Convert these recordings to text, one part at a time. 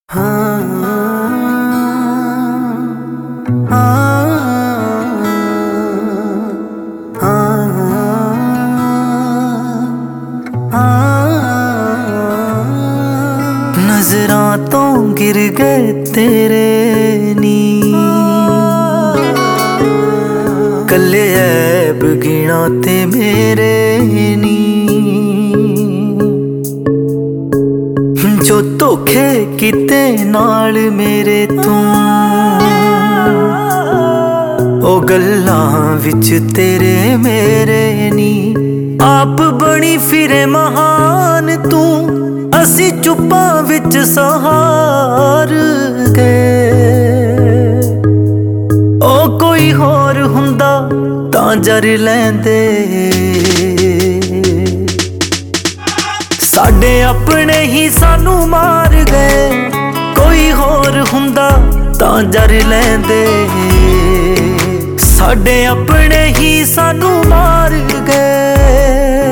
नजरां तो गिर गए तेरे नी कल्ले ऐब गिना ते मेरे नी जो धोखे किते नाल मेरे तू ओ गल्लां विच तेरे मेरे नी आप बनी फिरे महान तू असी चुप्पां विच सहार गए ओ कोई होर हुंदा तां जर लैंदे साडे अपने ही सानू मार गए कोई होर हुंदा तां जर लैंदे साडे अपने ही सानू मार गए।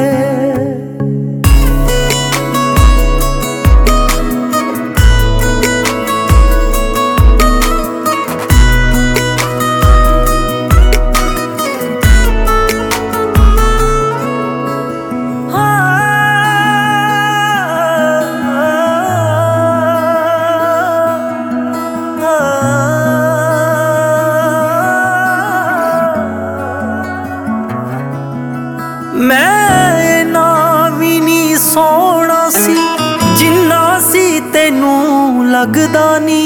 मैं ना भी नहीं सोना सी जिन्ना सी तेनू लगदा नी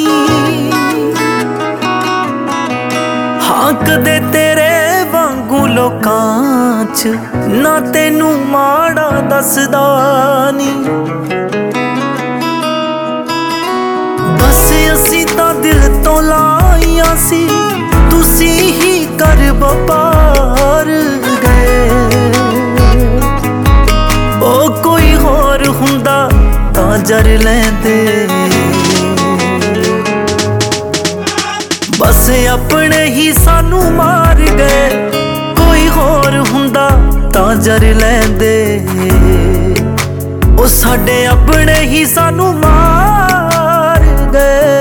हाँ कदे तेरे वांगू लोकां च ना तेनू माड़ा दसदा नी बस असी तां दिल तो लाइयां सी तुसी ही कर बपार गए ओ कोई होर हुंदा तां जर लैंदे बस अपने ही सानू मार गए कोई होर हुंदा तां जर लैंदे ओ साडे अपने ही सानू मार गए।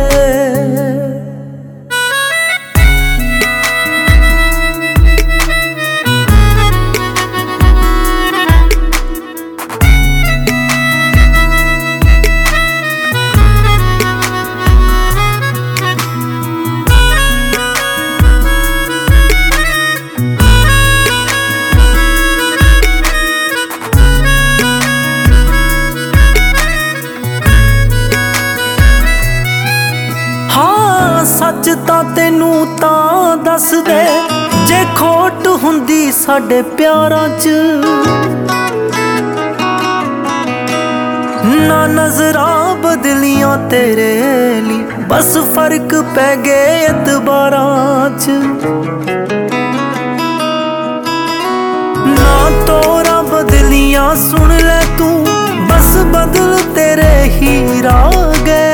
सच तां तेनू तां दस दे जे खोट हुंदी साडे प्यारां च ना नजरां बदलियां तेरे ली बस फर्क पै गए एतबारां च ना तोरा बदलियां सुन ले तू बस बदल तेरे ही राह गए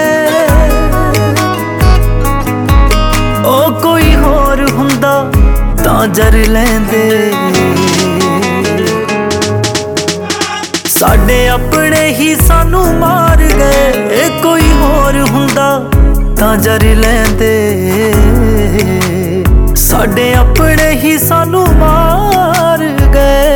ओ कोई होर हुंदा तां जर लैंदे साडे अपने ही सानू मार गए कोई होर हुंदा तां जर लैंदे साडे अपने ही सानू मार गए।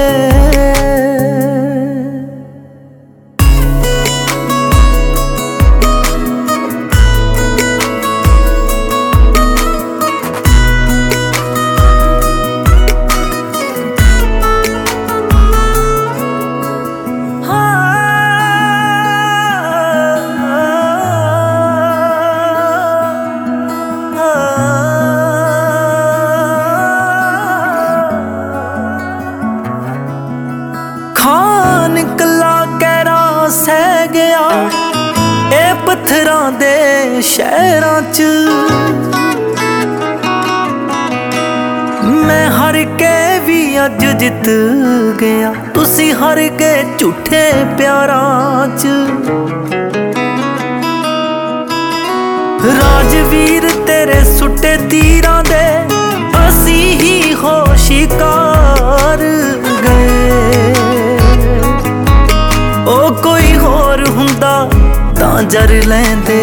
खान कला कैरा सह गया ए पत्थरां दे शहरां च मैं हर के भी अज जित गया तुसी हर के झूठे प्यारां च राजवीर तेरे सुट्टे तीरां दे असी ही हो शिकार गए ओ कोई होर हुंदा तां जर लैंदे।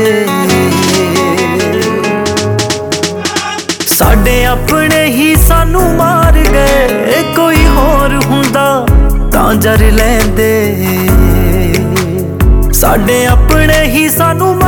साडे अपने ही सानू मार गए, कोई होर हुंदा तां जर लैंदे। साडे अपने ही सानू